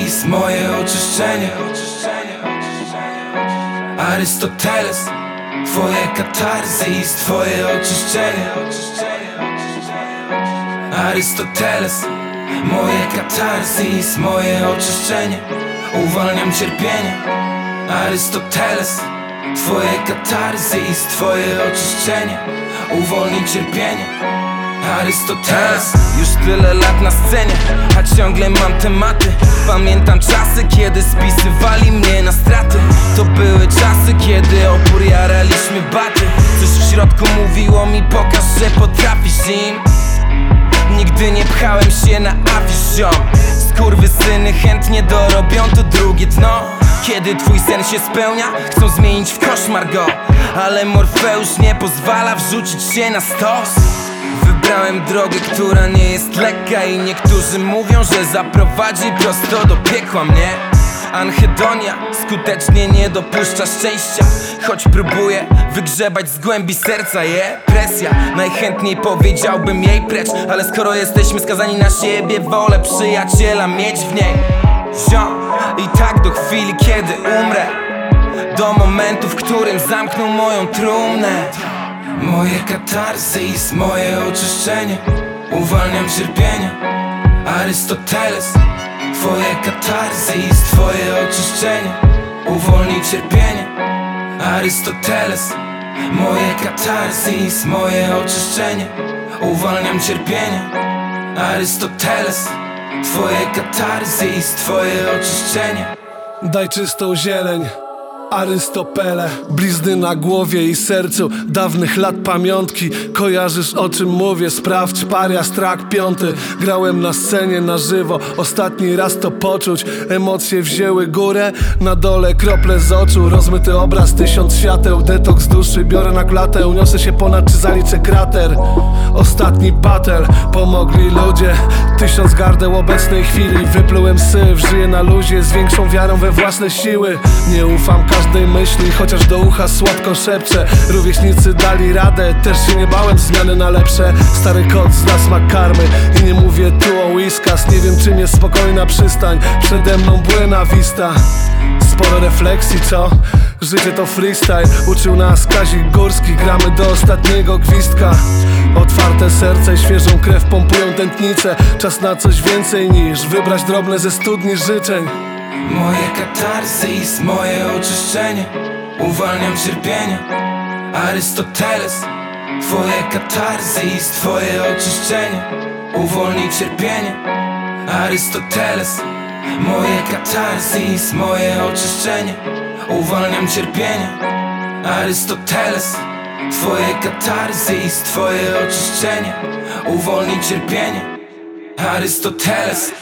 jest moje oczyszczenie. Arystoteles, twoje katarzis, twoje oczyszczenie. Arystoteles, moje katarzis, moje oczyszczenie. Uwalniam cierpienie. Arystoteles, twoje katarzis, twoje oczyszczenie. Uwolnij cierpienie. Arystoteles. Już tyle lat na scenie, a ciągle mam tematy. Pamiętam czasy, kiedy spisywali mnie na straty. To były czasy, kiedy opór jaraliśmy baty. Coś w środku mówiło mi, pokaż, że potrafisz im. Nigdy nie pchałem się na afisz, ziom. Skurwysyny chętnie dorobią to drugie dno. Kiedy twój sen się spełnia, chcą zmienić w koszmar go. Ale Morfeusz nie pozwala wrzucić się na stos. Wybrałem drogę, która nie jest lekka i niektórzy mówią, że zaprowadzi prosto do piekła mnie. Anhedonia skutecznie nie dopuszcza szczęścia, choć próbuję wygrzebać z głębi serca je. Presja, najchętniej powiedziałbym jej precz, ale skoro jesteśmy skazani na siebie, wolę przyjaciela mieć w niej. Ziom, i tak do chwili, kiedy umrę, do momentu, w którym zamkną moją trumnę. Moje katarzis, moje oczyszczenie. Uwalniam cierpienie. Arystoteles, twoje katarzis, twoje oczyszczenie. Uwolnij cierpienie. Arystoteles, moje katarzis, moje oczyszczenie. Uwalniam cierpienie. Arystoteles, twoje katarzis, twoje oczyszczenie. Daj czystą zieleń, Arystopele. Blizny na głowie i sercu, dawnych lat pamiątki. Kojarzysz, o czym mówię? Sprawdź Parias, track 5. Grałem na scenie na żywo, ostatni raz to poczuć. Emocje wzięły górę, na dole krople z oczu. Rozmyty obraz, 1000 świateł, detoks duszy. Biorę na klatę, uniosę się ponad, czy zaliczę krater. Ostatni battle, pomogli ludzie. 1000 gardeł obecnej chwili. Wyplułem syf, żyję na luzie, z większą wiarą we własne siły. Nie ufam każdej myśli, chociaż do ucha słodko szepczę. Rówieśnicy dali radę, też się nie bałem zmiany na lepsze. Stary kot zna smak karmy i nie mówię tu o whiskas. Nie wiem, czym jest spokojna przystań, przede mną Buena Vista. Sporo refleksji, co? Życie to freestyle, uczył nas Kazik Górski. Gramy do ostatniego gwizdka. Otwarte serce i świeżą krew pompują tętnice. Czas na coś więcej niż wybrać drobne ze studni życzeń. Moje katarzis, moje oczyszczenie. Uwalniam cierpienie. Arystoteles, twoje katarzis, twoje oczyszczenie. Uwolnij cierpienie. Arystoteles, moje katarzis, moje oczyszczenie. Uwalniam cierpienie. Arystoteles, twoje katarzis, twoje oczyszczenie. Uwolnij cierpienie. Arystoteles.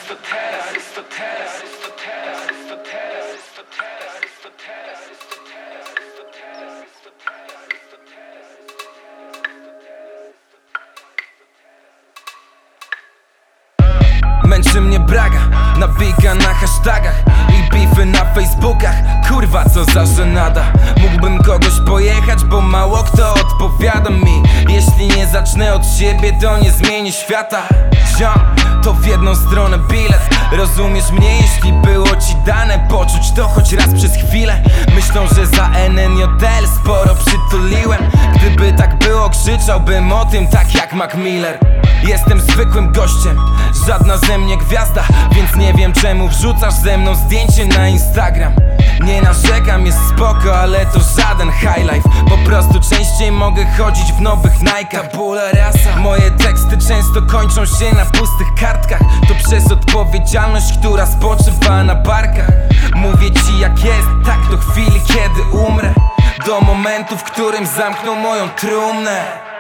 Męczy mnie braga, nawika na hashtagach i beefy na facebookach. Kurwa, co za żenada. Mógłbym kogoś pojechać, bo mało kto odpowiada mi. Jeśli nie zacznę od siebie, to nie zmienię świata. Ziom, to w jedną stronę bilet. Rozumiesz mnie, jeśli było ci dane poczuć to choć raz przez chwilę. Myślą, że za NNJL sporo przytuliłem. Gdyby tak było, krzyczałbym o tym tak jak Mac Miller. Jestem zwykłym gościem, żadna ze mnie gwiazda, więc nie wiem czemu wrzucasz ze mną zdjęcie na Instagram. Nie narzekam, jest spoko, ale to żaden highlife. Po prostu częściej mogę chodzić w nowych Nike'ach. Tabula rasa. Moje teksty często kończą się na pustych kartkach. To przez odpowiedzialność, która spoczywa na barkach. Mówię ci jak jest, tak do chwili, kiedy umrę. Do momentu, w którym zamkną moją trumnę.